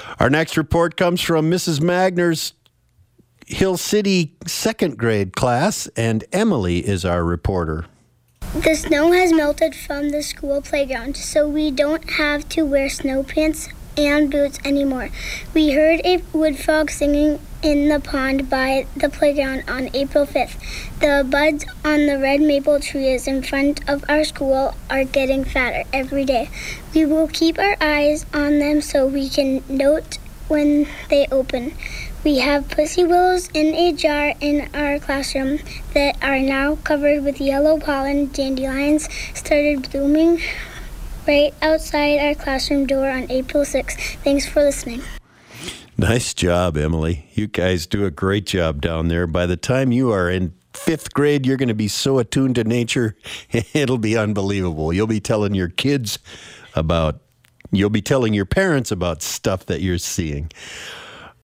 Our next report comes from Mrs. Magner's Hill City second grade class, and Emily is our reporter. The snow has melted from the school playground, so we don't have to wear snow pants and boots anymore. We heard a wood frog singing in the pond by the playground on April 5th. The buds on the red maple trees in front of our school are getting fatter every day. We will keep our eyes on them so we can note when they open. We have pussy willows in a jar in our classroom that are now covered with yellow pollen. Dandelions started blooming right outside our classroom door on April 6th. Thanks for listening. Nice job, Emily. You guys do a great job down there. By the time you are in 5th grade, you're going to be so attuned to nature, it'll be unbelievable. You'll be telling your parents about stuff that you're seeing.